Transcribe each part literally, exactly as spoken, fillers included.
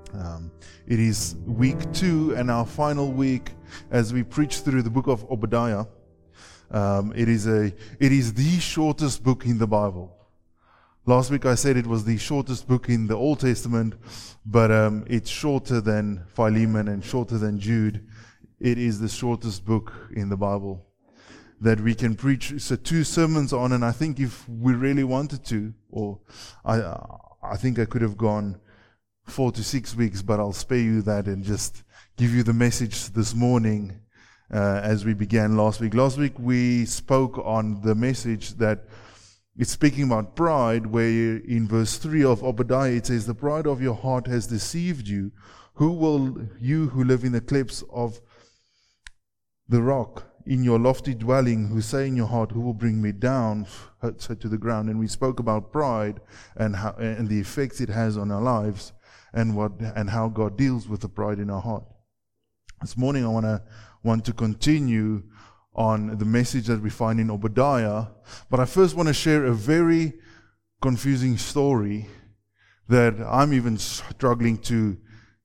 Um, it is week two and our final week as we preach through the book of Obadiah. Um, it is a it is the shortest book in the Bible. Last week I said it was the shortest book in the Old Testament, but um, it's shorter than Philemon and shorter than Jude. It is the shortest book in the Bible that we can preach so two sermons on, and I think if we really wanted to, or I I think I could have gone four to six weeks, but I'll spare you that and just give you the message this morning uh, as we began last week. Last week we spoke on the message that it's speaking about pride, where in verse three of Obadiah it says, "The pride of your heart has deceived you. Who will you who live in the clefts of the rock, in your lofty dwelling, who say in your heart, who will bring me down so to the ground?" And we spoke about pride and how and the effects it has on our lives, and what and how God deals with the pride in our heart. This morning I want to want to continue on the message that we find in Obadiah, but I first want to share a very confusing story that I'm even struggling to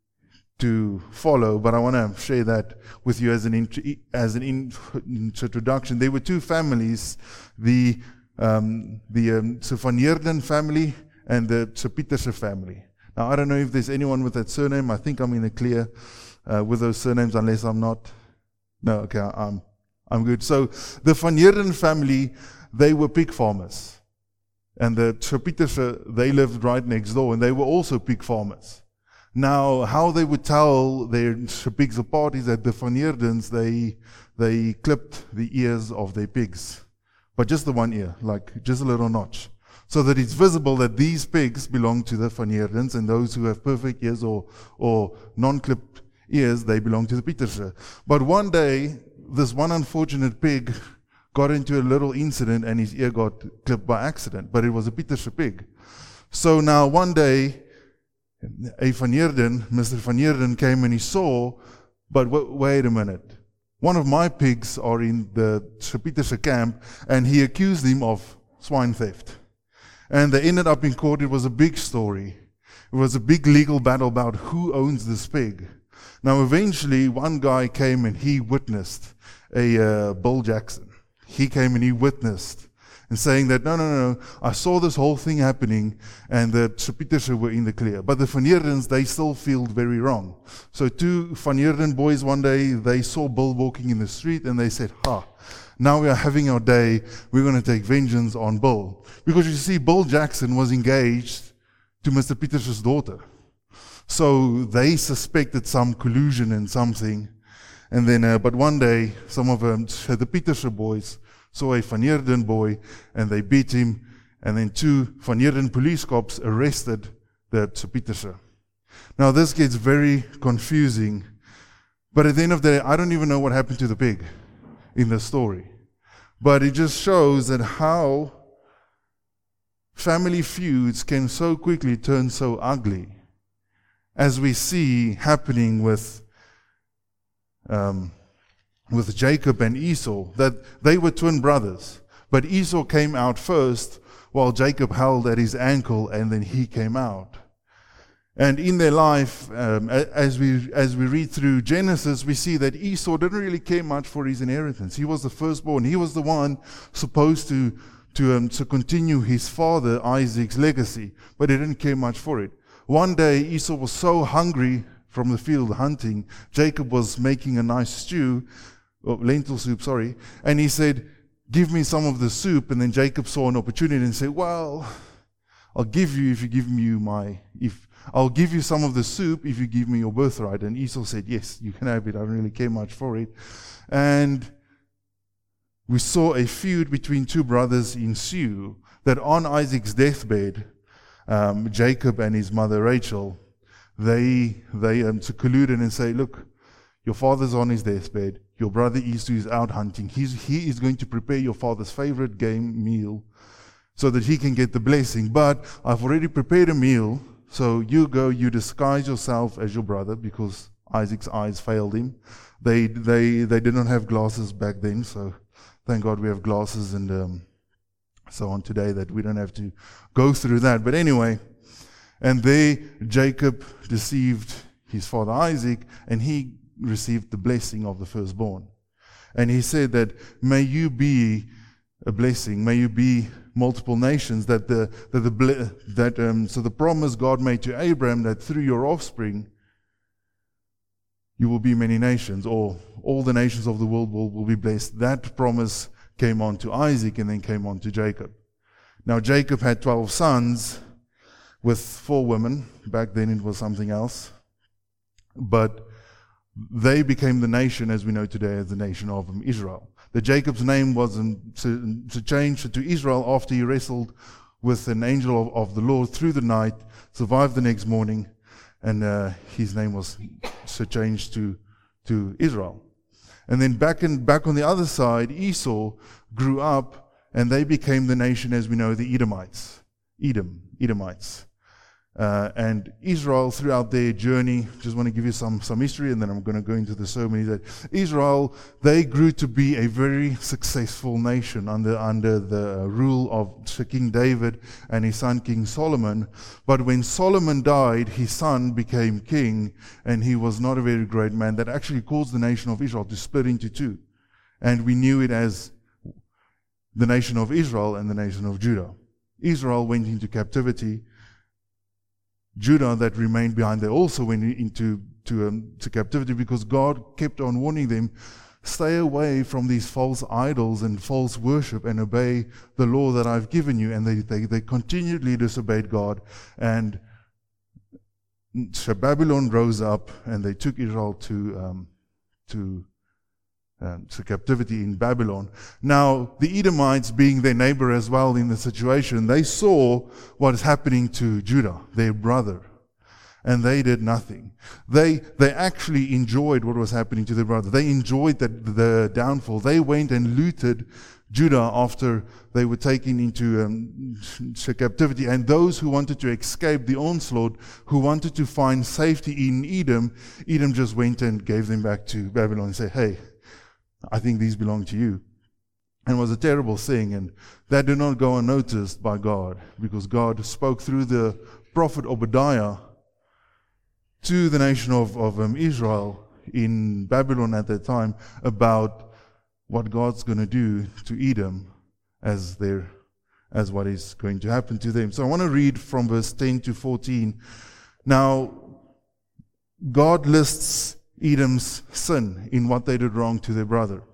to follow, but I want to share that with you as an int- as an in- introduction. There were two families, the um, the um, Van Heerden family and the Pieterse family. Now, I don't know if there's anyone with that surname. I think I'm in the clear uh, with those surnames, unless I'm not. No, okay, I'm I'm good. So the Van Heerden family, they were pig farmers, and the Pieterse, they lived right next door, and they were also pig farmers. Now, how they would tell their pigs apart is that the Van Heerdens, they they clipped the ears of their pigs, but just the one ear, like just a little notch, so that it's visible that these pigs belong to the Van Heerdens, and those who have perfect ears or or non-clipped ears, they belong to the Pieterse. But one day, this one unfortunate pig got into a little incident, and his ear got clipped by accident, but it was a Pieterse pig. So now one day, a Van Heerden, Mister Van Heerden came and he saw, but w- wait a minute, one of my pigs are in the Pieterse camp, and he accused him of swine theft. And they ended up in court. It was a big story. It was a big legal battle about who owns this pig. Now eventually one guy came and he witnessed a uh, Bill Jackson. He came and he witnessed and saying that, no, no, no, I saw this whole thing happening, and the Pieterse were in the clear. But the Van Heerdens, they still feel very wrong. So two Van Heerden boys one day, they saw Bill walking in the street, and they said, ha, now we are having our day, we're going to take vengeance on Bill. Because you see, Bill Jackson was engaged to Mister Pieterse's daughter. So they suspected some collusion and something. And then, uh, but one day, some of them, the Pieterse boys, saw a Van Heerden boy, and they beat him, and then two Van Heerden police cops arrested the Pieterse. Now this gets very confusing, but at the end of the day, I don't even know what happened to the pig in the story. But it just shows that how family feuds can so quickly turn so ugly, as we see happening with um, with Jacob and Esau, that they were twin brothers, but Esau came out first while Jacob held at his ankle, and then he came out. And in their life, um, as we as we read through Genesis, we see that Esau didn't really care much for his inheritance. He was the firstborn. He was the one supposed to to um, to continue his father Isaac's legacy, but he didn't care much for it. One day, Esau was so hungry from the field hunting. Jacob was making a nice stew, or lentil soup, sorry, and he said, "Give me some of the soup." And then Jacob saw an opportunity and said, "Well, I'll give you if you give me my if I'll give you some of the soup if you give me your birthright." And Esau said, "Yes, you can have it. I don't really care much for it." And we saw a feud between two brothers ensue, that on Isaac's deathbed, um, Jacob and his mother Rachel, they they um, to colluded and say, "Look, your father's on his deathbed. Your brother Esau is out hunting. He's, he is going to prepare your father's favorite game meal so that he can get the blessing. But I've already prepared a meal, so you go, you disguise yourself as your brother," because Isaac's eyes failed him. They they they did not have glasses back then, so thank God we have glasses and um, so on today that we don't have to go through that. But anyway, And there Jacob deceived his father Isaac, and he received the blessing of the firstborn. And he said that, may you be a blessing, may you be multiple nations, that the that the that um, so the promise God made to Abraham, that through your offspring you will be many nations, or all the nations of the world will, will be blessed. That promise came on to Isaac and then came on to Jacob. Now Jacob had twelve sons with four women. Back then it was something else. But they became the nation as we know today as the nation of Israel. The Jacob's name was to, to change to Israel after he wrestled with an angel of, of the Lord through the night, survived the next morning, and uh, his name was so changed to to Israel. And then back in back on the other side, Esau grew up, and they became the nation as we know, the Edomites. Edom, Edomites. Uh, and Israel, throughout their journey, just want to give you some, some history, and then I'm going to go into the sermon. That Israel, they grew to be a very successful nation under under the rule of King David and his son King Solomon. But when Solomon died, his son became king, and he was not a very great man. That actually caused the nation of Israel to split into two. And we knew it as the nation of Israel and the nation of Judah. Israel went into captivity. Judah, that remained behind, they also went into to, um, to captivity, because God kept on warning them, stay away from these false idols and false worship and obey the law that I've given you. And they, they, they continually disobeyed God. And so Babylon rose up, and they took Israel to um, to Um, to captivity in Babylon. Now, the Edomites, being their neighbor as well in the situation, they saw what is happening to Judah, their brother, and they did nothing. They they actually enjoyed what was happening to their brother. They enjoyed the, the downfall. They went and looted Judah after they were taken into um, captivity. And those who wanted to escape the onslaught, who wanted to find safety in Edom, Edom just went and gave them back to Babylon and said, hey, I think these belong to you. And it was a terrible thing, and that did not go unnoticed by God, because God spoke through the prophet Obadiah to the nation of, of um, Israel in Babylon at that time about what God's going to do to Edom as their as what is going to happen to them. So I want to read from verse ten to fourteen. Now, God lists Edom's sin in what they did wrong to their brother.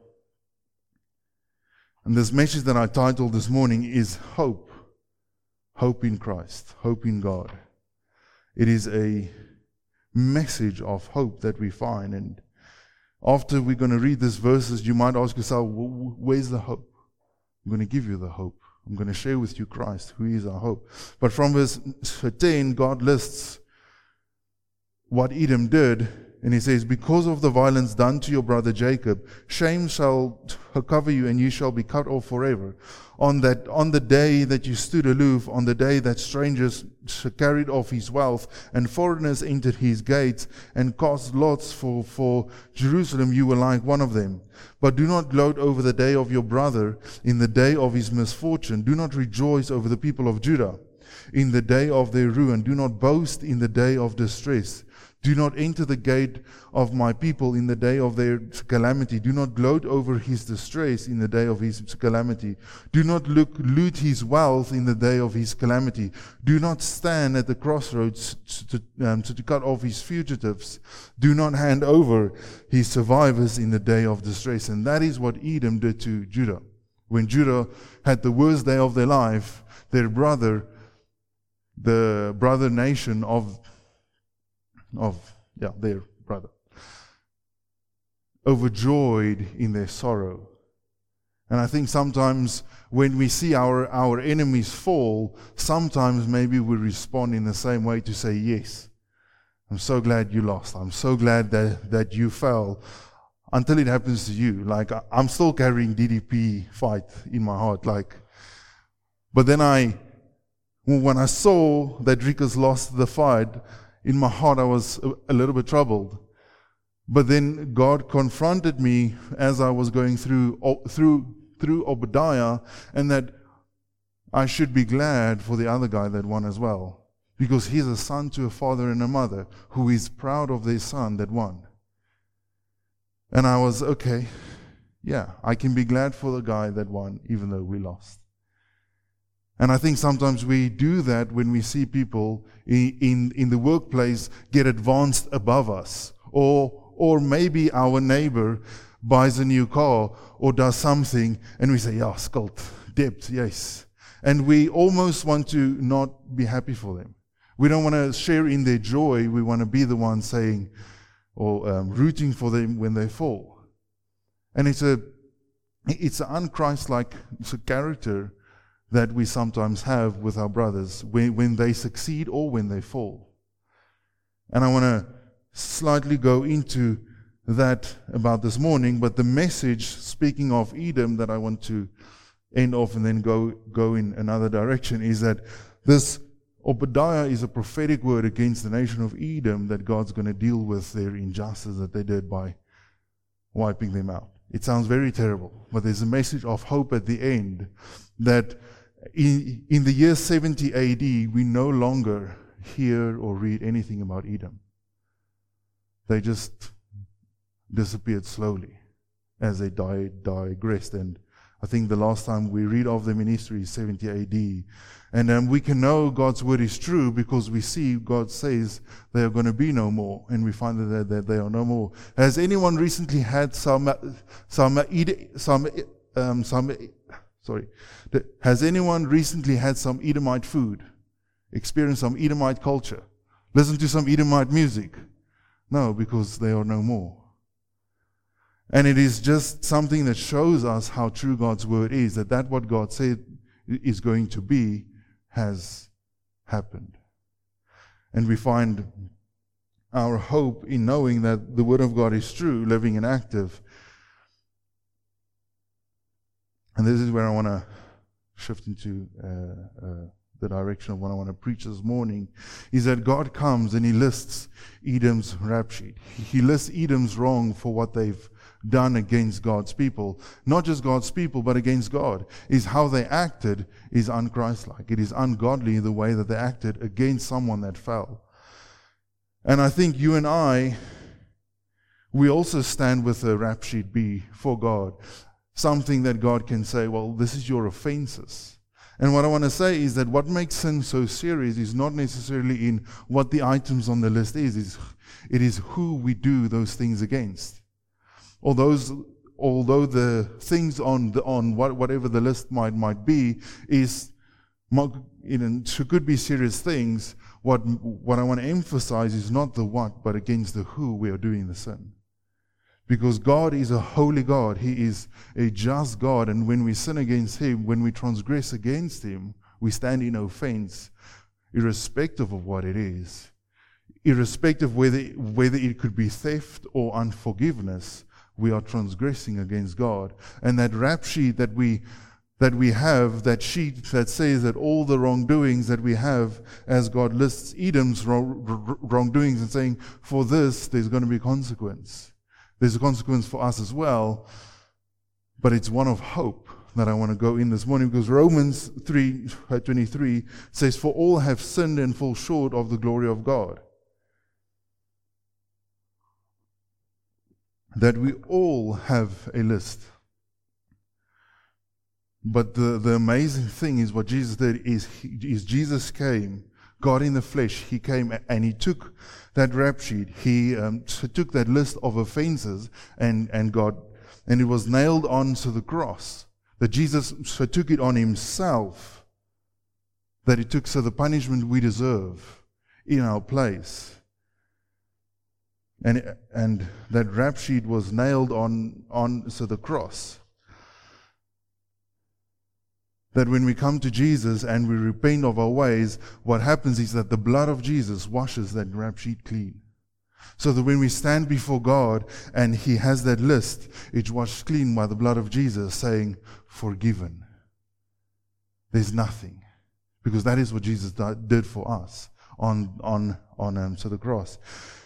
And this message that I titled this morning is Hope. Hope in Christ. Hope in God. It is a message of hope that we find. And after we're going to read these verses, you might ask yourself, where's the hope? I'm going to give you the hope. I'm going to share with you Christ, who is our hope. But from verse ten, God lists what Edom did. And he says, because of the violence done to your brother Jacob, shame shall cover you, and you shall be cut off forever. On that, on the day that you stood aloof, on the day that strangers carried off his wealth, and foreigners entered his gates, and cast lots for, for Jerusalem, you were like one of them. But do not gloat over the day of your brother, in the day of his misfortune. Do not rejoice over the people of Judah, in the day of their ruin. Do not boast in the day of distress. Do not enter the gate of my people in the day of their calamity. Do not gloat over his distress in the day of his calamity. Do not look, loot his wealth in the day of his calamity. Do not stand at the crossroads to, um, to, to cut off his fugitives. Do not hand over his survivors in the day of distress. And that is what Edom did to Judah. When Judah had the worst day of their life, their brother, the brother nation of of, yeah, their brother, overjoyed in their sorrow. And I think sometimes when we see our, our enemies fall, sometimes maybe we respond in the same way to say, yes, I'm so glad you lost. I'm so glad that, that you fell, until it happens to you. Like, I'm still carrying D D P fight in my heart. Like, but then I, when I saw that Rikus lost the fight, in my heart, I was a little bit troubled. But then God confronted me as I was going through through through Obadiah, and that I should be glad for the other guy that won as well. because he's a son to a father and a mother who is proud of their son that won. And I was, okay, yeah, I can be glad for the guy that won, even though we lost. And I think sometimes we do that when we see people in, in, in the workplace get advanced above us. Or, or maybe our neighbor buys a new car or does something and we say, yeah, skuld, debt, yes. And we almost want to not be happy for them. We don't want to share in their joy. We want to be the one saying or um, rooting for them when they fall. And it's a it's an un-Christ-like character that we sometimes have with our brothers when, when they succeed or when they fall. And I want to slightly go into that about this morning, but the message, speaking of Edom, that I want to end off and then go, go in another direction, is that this Obadiah is a prophetic word against the nation of Edom, that God's going to deal with their injustice that they did by wiping them out. It sounds very terrible, but there's a message of hope at the end that in, in the year seventy A D, we no longer hear or read anything about Edom. They just disappeared slowly as they died, digressed. And I think the last time we read of them in history is seventy A D. And um, we can know God's word is true because we see God says they are going to be no more. And we find that, that they are no more. Has anyone recently had some, some, some, um, some, sorry, has anyone recently had some Edomite food? Experienced some Edomite culture? Listened to some Edomite music? No, because they are no more. And it is just something that shows us how true God's word is, that that what God said is going to be has happened. And we find our hope in knowing that the word of God is true, living and active. And this is where I want to shift into uh, uh, the direction of what I want to preach this morning, is that God comes and He lists Edom's rap sheet. He lists Edom's wrong for what they've done against God's people. Not just God's people, but against God. Is how they acted is un-Christ-like. It is ungodly the way that they acted against someone that fell. And I think you and I, we also stand with a rap sheet before God. Something that God can say, well, this is your offenses. And what I want to say is that what makes sin so serious is not necessarily in what the items on the list is. It's, it is who we do those things against. Although, although the things on the, on what, whatever the list might might be is, you know, could be serious things. What what I want to emphasize is not the what, but against the who we are doing the sin. Because God is a holy God. He is a just God. And when we sin against Him, when we transgress against Him, we stand in offense, irrespective of what it is. Irrespective whether, whether it could be theft or unforgiveness, we are transgressing against God. And that rap sheet that we that we have, that sheet that says that all the wrongdoings that we have, as God lists Edom's wrong, wrongdoings and saying, for this, there's going to be a consequence. There's a consequence for us as well, but it's one of hope that I want to go in this morning, because Romans three twenty-three says, for all have sinned and fall short of the glory of God. That we all have a list. But the, the amazing thing is what Jesus did is, he, is Jesus came, God in the flesh, He came and He took that rap sheet, He um, took that list of offenses and, and God, and it was nailed onto the cross. That Jesus so took it on Himself, that He took so the punishment we deserve in our place. And and that rap sheet was nailed on, on so the cross. That when we come to Jesus and we repent of our ways, what happens is that the blood of Jesus washes that rap sheet clean. So that when we stand before God and He has that list, it's washed clean by the blood of Jesus, saying, forgiven. There's nothing. Because that is what Jesus did for us on on on um, so the cross.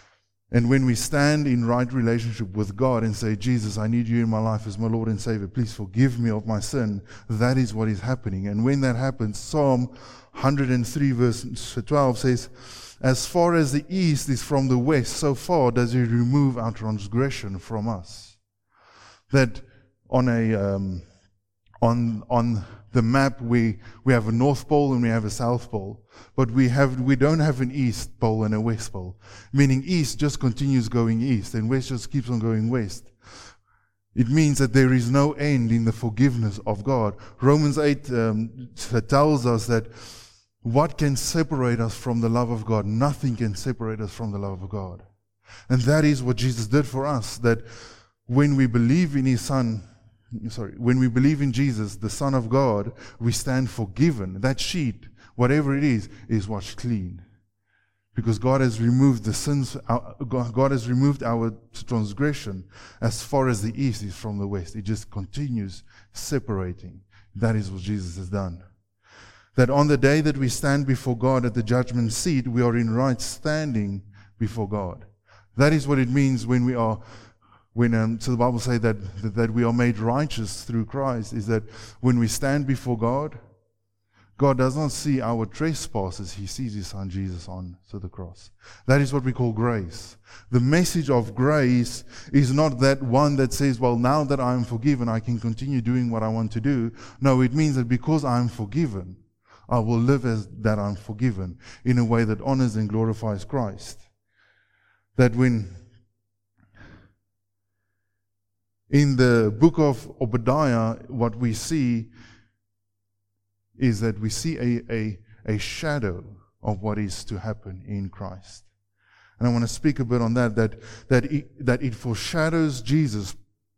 And when we stand in right relationship with God and say, Jesus, I need you in my life as my Lord and Savior, please forgive me of my sin, that is what is happening. And when that happens, Psalm one oh three verse twelve says, as far as the east is from the west, so far does he remove our transgression from us. That on a um, on on the map we we have a north pole and we have a south pole, but we have we don't have an east pole and a west pole. Meaning east just continues going east and west just keeps on going west. It means that there is no end in the forgiveness of God. Romans eight um, tells us that what can separate us from the love of God? Nothing can separate us from the love of God. And that is what Jesus did for us, that when we believe in His Son, sorry, when we believe in Jesus, the Son of God, we stand forgiven. That sheet, whatever it is, is washed clean. Because God has removed the sins, God has removed our transgression as far as the east is from the west. It just continues separating. That is what Jesus has done. That on the day that we stand before God at the judgment seat, we are in right standing before God. That is what it means when we are, when um, so the Bible says that, that that we are made righteous through Christ, is that when we stand before God, God does not see our trespasses, He sees His Son Jesus on to the cross. That is what we call grace. The message of grace is not that one that says, well, now that I am forgiven, I can continue doing what I want to do. No, it means that because I am forgiven, I will live as that I'm forgiven in a way that honors and glorifies Christ. That when in the book of Obadiah, what we see is that we see a, a, a shadow of what is to happen in Christ. And I want to speak a bit on that, that, that, it, that it foreshadows Jesus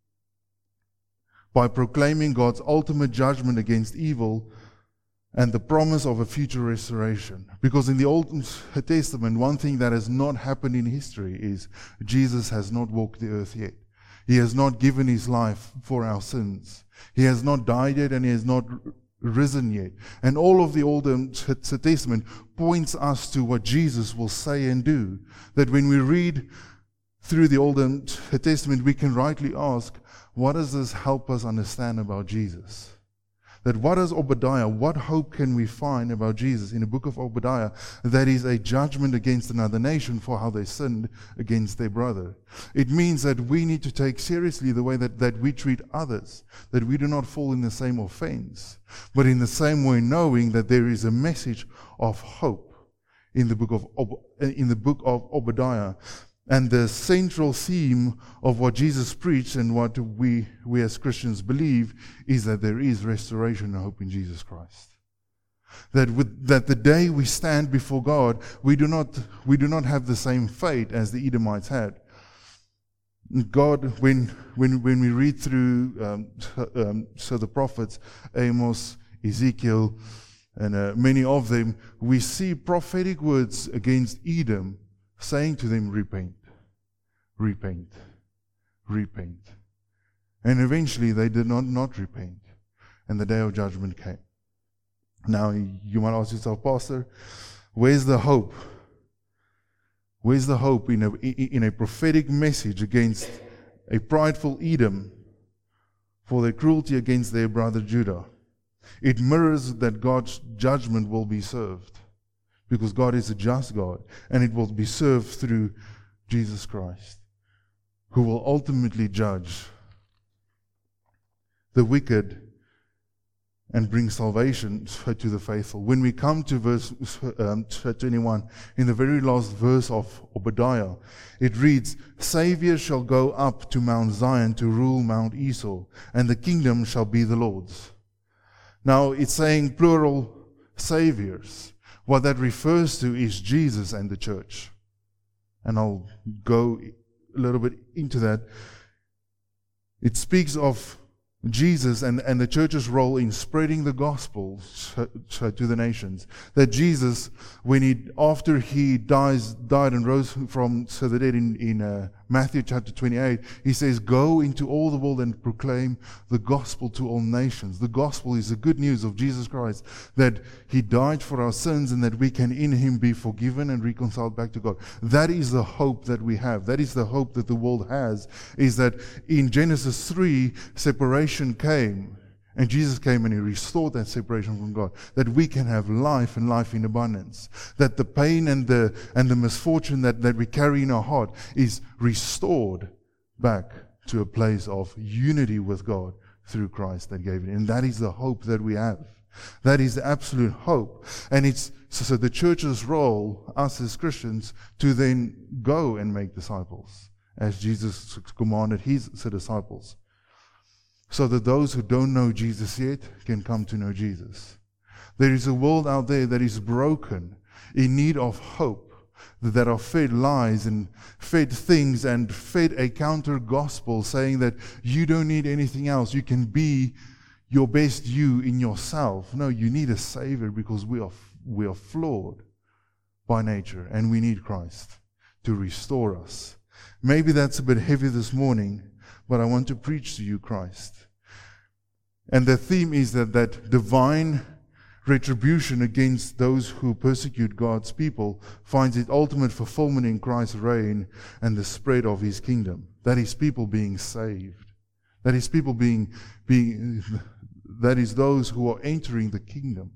by proclaiming God's ultimate judgment against evil and the promise of a future restoration. Because in the Old Testament, one thing that has not happened in history is Jesus has not walked the earth yet. He has not given His life for our sins. He has not died yet and He has not risen yet. And all of the Old Testament points us to what Jesus will say and do. That when we read through the Old Testament, we can rightly ask, what does this help us understand about Jesus? That what is Obadiah, what hope can we find about Jesus in the book of Obadiah that is a judgment against another nation for how they sinned against their brother? It means that we need to take seriously the way that, that we treat others, that we do not fall in the same offense, but in the same way knowing that there is a message of hope in the book of, Ob- in the book of Obadiah. And the central theme of what Jesus preached and what we, we as Christians believe is that there is restoration and hope in Jesus Christ. That with, that the day we stand before God, we do not we do not have the same fate as the Edomites had. God, when when when we read through um, um, so the prophets, Amos, Ezekiel, and uh, many of them, we see prophetic words against Edom, saying to them, repent, repent, repent. And eventually they did not not repent. And the day of judgment came. Now you might ask yourself, Pastor, where's the hope? Where's the hope in a, in a prophetic message against a prideful Edom for their cruelty against their brother Judah? It mirrors that God's judgment will be served. Because God is a just God, and it will be served through Jesus Christ, who will ultimately judge the wicked and bring salvation to the faithful. When we come to verse um, twenty-one, in the very last verse of Obadiah, it reads, Savior shall go up to Mount Zion to rule Mount Esau, and the kingdom shall be the Lord's. Now, it's saying plural saviors. What that refers to is Jesus and the church. And I'll go a little bit into that. It speaks of Jesus and, and the church's role in spreading the gospel to the nations. That Jesus, when he, after he dies, died and rose from so the dead in, in uh, Matthew chapter twenty-eight, he says, go into all the world and proclaim the gospel to all nations. The gospel is the good news of Jesus Christ, that he died for our sins and that we can in him be forgiven and reconciled back to God. That is the hope that we have. That is the hope that the world has, is that in Genesis three, separation came, and Jesus came and he restored that separation from God, that we can have life and life in abundance, that the pain and the and the misfortune that, that we carry in our heart is restored back to a place of unity with God through Christ that gave it. And that is the hope that we have. That is the absolute hope. And it's so, so the church's role, us as Christians, to then go and make disciples, as Jesus commanded his disciples, so that those who don't know Jesus yet can come to know Jesus. There is a world out there that is broken, in need of hope, that are fed lies and fed things and fed a counter gospel saying that you don't need anything else. You can be your best you in yourself. No, you need a Savior, because we are we are flawed by nature and we need Christ to restore us. Maybe that's a bit heavy this morning, but I want to preach to you Christ. And the theme is that, that divine retribution against those who persecute God's people finds its ultimate fulfillment in Christ's reign and the spread of his kingdom. That is people being saved. That is people being, being that is those who are entering the kingdom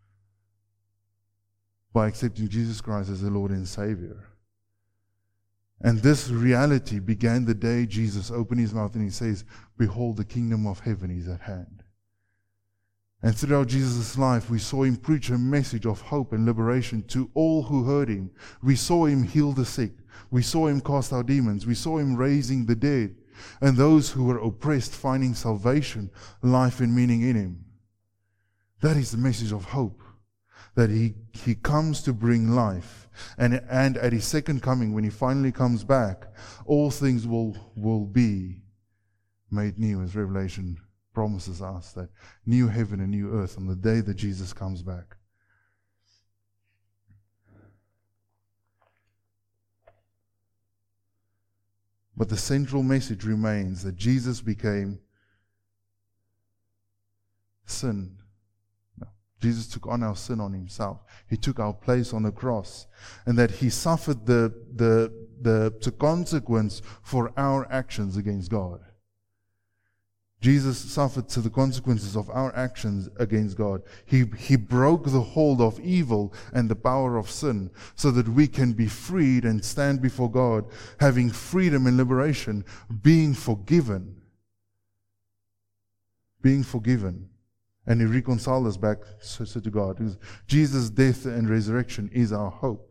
by accepting Jesus Christ as their Lord and Savior. And this reality began the day Jesus opened his mouth and he says, behold, the kingdom of heaven is at hand. And throughout Jesus' life, we saw him preach a message of hope and liberation to all who heard him. We saw him heal the sick. We saw him cast out demons. We saw him raising the dead. And those who were oppressed finding salvation, life and meaning in him. That is the message of hope. That he, he comes to bring life. And, and at his second coming, when he finally comes back, all things will, will be made new, as Revelation promises us, that new heaven and new earth on the day that Jesus comes back. But the central message remains that Jesus became sin. No, Jesus took on our sin on himself. He took our place on the cross, and that he suffered the the the, the consequence for our actions against God. Jesus suffered to the consequences of our actions against God. He, he broke the hold of evil and the power of sin so that we can be freed and stand before God, having freedom and liberation, being forgiven. Being forgiven. And he reconciled us back to God. Jesus' death and resurrection is our hope.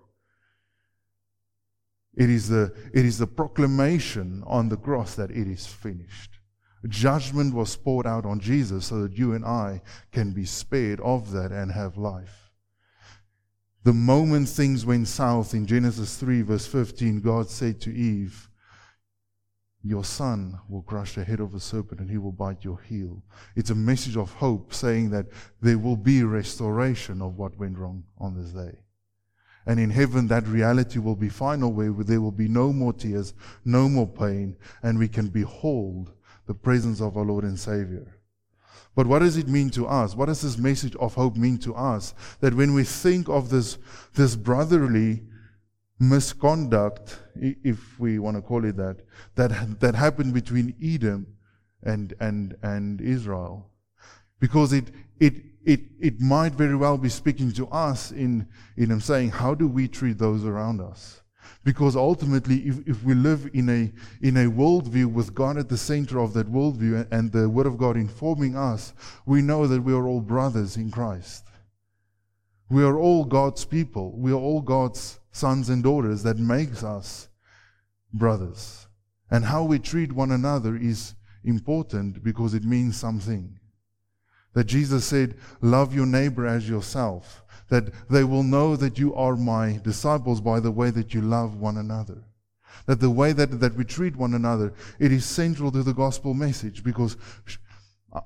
It is the, it is the proclamation on the cross that it is finished. Judgment was poured out on Jesus so that you and I can be spared of that and have life. The moment things went south in Genesis three verse fifteen, God said to Eve, your son will crush the head of a serpent and he will bite your heel. It's a message of hope saying that there will be restoration of what went wrong on this day. And in heaven, that reality will be final, where there will be no more tears, no more pain, and we can behold the presence of our Lord and Savior. But what does it mean to us? What does this message of hope mean to us? That when we think of this, this brotherly misconduct, if we want to call it that, that, that happened between Edom and, and, and Israel. Because it, it, it, it might very well be speaking to us in, in him saying, how do we treat those around us? Because ultimately, if, if we live in a in a worldview with God at the center of that worldview and the Word of God informing us, we know that we are all brothers in Christ. We are all God's people. We are all God's sons and daughters. That makes us brothers. And how we treat one another is important because it means something. That Jesus said, love your neighbor as yourself. That they will know that you are my disciples by the way that you love one another. That the way that, that we treat one another, it is central to the gospel message, because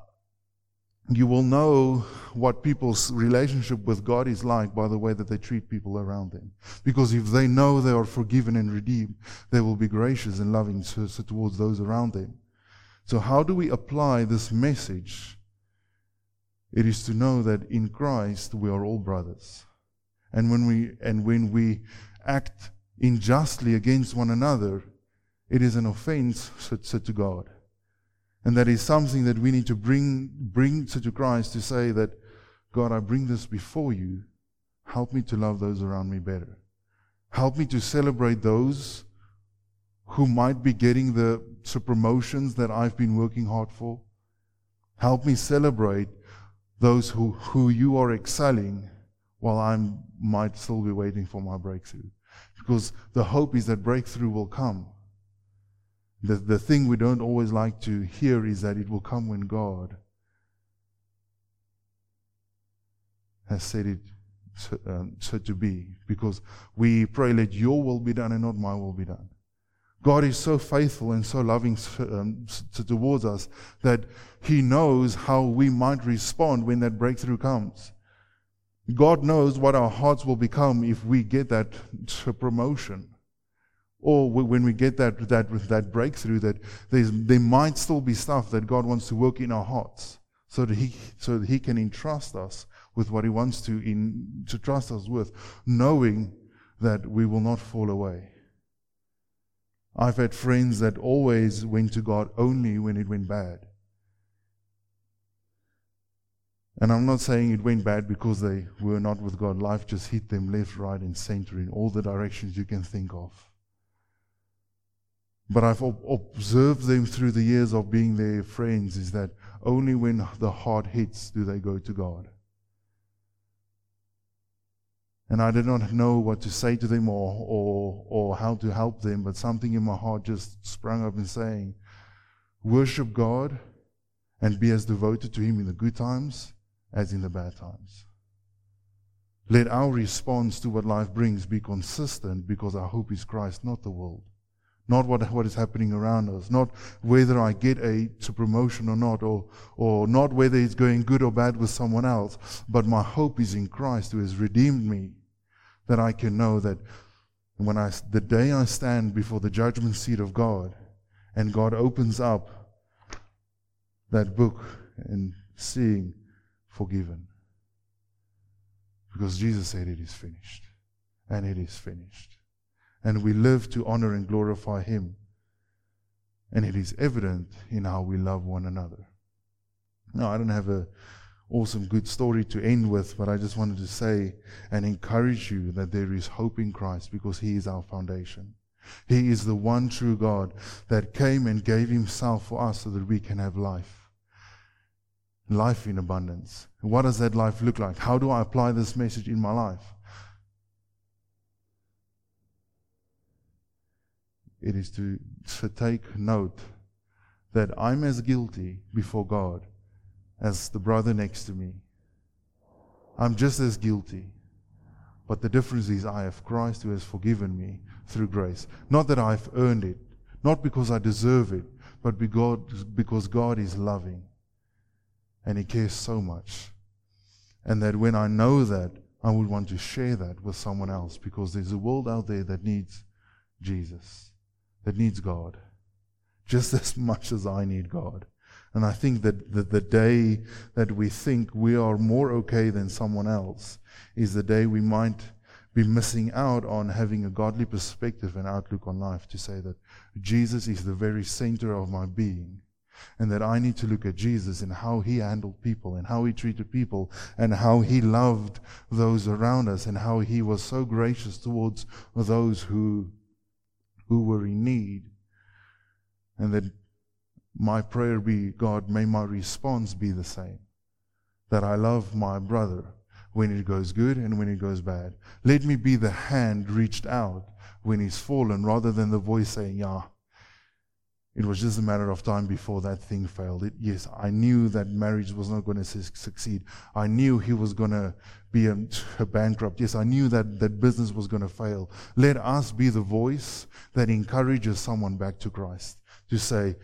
You will know what people's relationship with God is like by the way that they treat people around them. Because if they know they are forgiven and redeemed, they will be gracious and loving towards those around them. So how do we apply this message? It is to know that in Christ we are all brothers. And when we and when we act unjustly against one another, it is an offense to God. And that is something that we need to bring bring to Christ, to say that, God, I bring this before you. Help me to love those around me better. Help me to celebrate those who might be getting the promotions that I've been working hard for. Help me celebrate those who, who you are excelling while I might still be waiting for my breakthrough. Because the hope is that breakthrough will come. The, the thing we don't always like to hear is that it will come when God has said it so, um, so to be. Because we pray, let your will be done and not my will be done. God is so faithful and so loving um, towards us that He knows how we might respond when that breakthrough comes. God knows what our hearts will become if we get that promotion. Or when we get that that that breakthrough, that there's, there might still be stuff that God wants to work in our hearts, so that He so that He can entrust us with what He wants to in to trust us with, knowing that we will not fall away. I've had friends that always went to God only when it went bad. And I'm not saying it went bad because they were not with God. Life just hit them left, right, and center in all the directions you can think of. But I've observed them through the years of being their friends, is that only when the heart hits do they go to God. And I did not know what to say to them or, or, or how to help them, but something in my heart just sprung up and saying, worship God and be as devoted to Him in the good times as in the bad times. Let our response to what life brings be consistent, because our hope is Christ, not the world. Not what, what is happening around us. Not whether I get a to promotion or not, or, or not whether it's going good or bad with someone else. But my hope is in Christ, who has redeemed me, that I can know that when I, the day I stand before the judgment seat of God, and God opens up that book and seeing forgiven. Because Jesus said it is finished. And it is finished. And we live to honor and glorify Him. And it is evident in how we love one another. Now, I don't have an awesome good story to end with, but I just wanted to say and encourage you that there is hope in Christ, because He is our foundation. He is the one true God that came and gave Himself for us so that we can have life. Life in abundance. What does that life look like? How do I apply this message in my life? It is to, to take note that I'm as guilty before God as the brother next to me. I'm just as guilty. But the difference is I have Christ who has forgiven me through grace. Not that I've earned it, not because I deserve it, but because God is loving. And He cares so much. And that when I know that, I would want to share that with someone else, because there's a world out there that needs Jesus, that needs God, just as much as I need God. And I think that the, the day that we think we are more okay than someone else is the day we might be missing out on having a godly perspective and outlook on life, to say that Jesus is the very center of my being, and that I need to look at Jesus and how He handled people and how He treated people and how He loved those around us and how He was so gracious towards those who who were in need. And that my prayer be, God, may my response be the same. That I love my brother when it goes good and when it goes bad. Let me be the hand reached out when he's fallen, rather than the voice saying, yeah, it was just a matter of time before that thing failed. It, yes, I knew that marriage was not going to su- succeed. I knew he was going to be a, a bankrupt. Yes, I knew that that business was going to fail. Let us be the voice that encourages someone back to Christ, to say,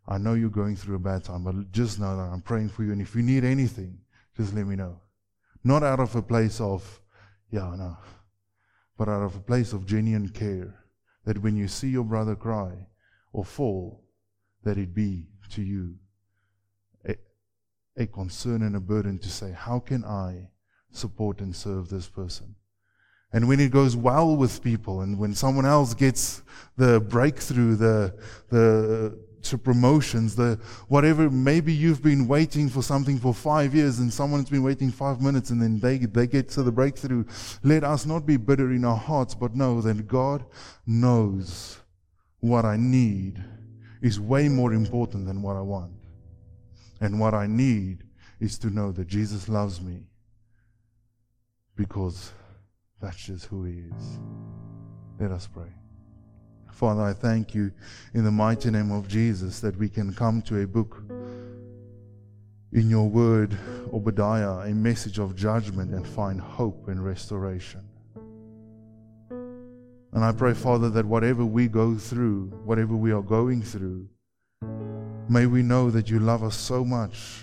I know you're going through a bad time, but just know that I'm praying for you. And if you need anything, just let me know. Not out of a place of, yeah, no, but out of a place of genuine care. That when you see your brother cry or fall, that it be to you a, a concern and a burden to say, how can I support and serve this person? And when it goes well with people, and when someone else gets the breakthrough, the the to promotions, the whatever, maybe you've been waiting for something for five years and someone's been waiting five minutes and then they, they get to the breakthrough. Let us not be bitter in our hearts, but know that God knows what I need is way more important than what I want. And what I need is to know that Jesus loves me, because that's just who He is. Let us pray. Father, I thank you in the mighty name of Jesus that we can come to a book in your word, Obadiah, a message of judgment, and find hope and restoration. And I pray, Father, that whatever we go through, whatever we are going through, may we know that you love us so much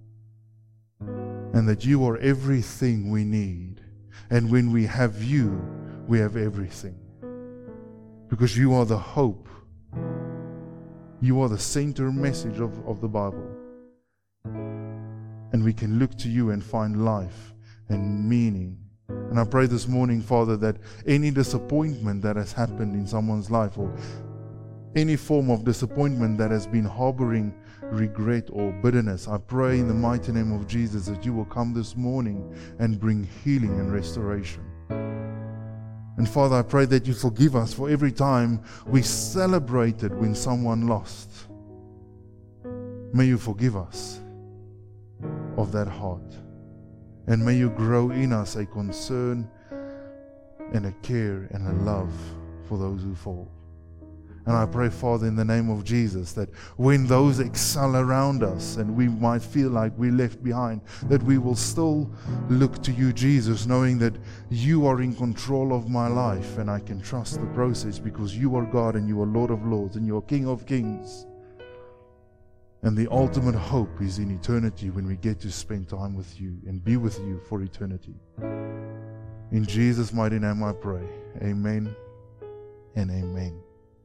and that you are everything we need. And when we have you, we have everything. Because you are the hope. You are the center message of, of the Bible. And we can look to you and find life and meaning. And I pray this morning, Father, that any disappointment that has happened in someone's life, or any form of disappointment that has been harboring regret or bitterness, I pray in the mighty name of Jesus that you will come this morning and bring healing and restoration. And Father, I pray that you forgive us for every time we celebrated when someone lost. May you forgive us of that heart. And may you grow in us a concern and a care and a love for those who fall. And I pray, Father, in the name of Jesus, that when those excel around us and we might feel like we're left behind, that we will still look to you, Jesus, knowing that you are in control of my life and I can trust the process, because you are God and you are Lord of Lords and you are King of Kings. And the ultimate hope is in eternity, when we get to spend time with you and be with you for eternity. In Jesus' mighty name I pray. Amen and amen.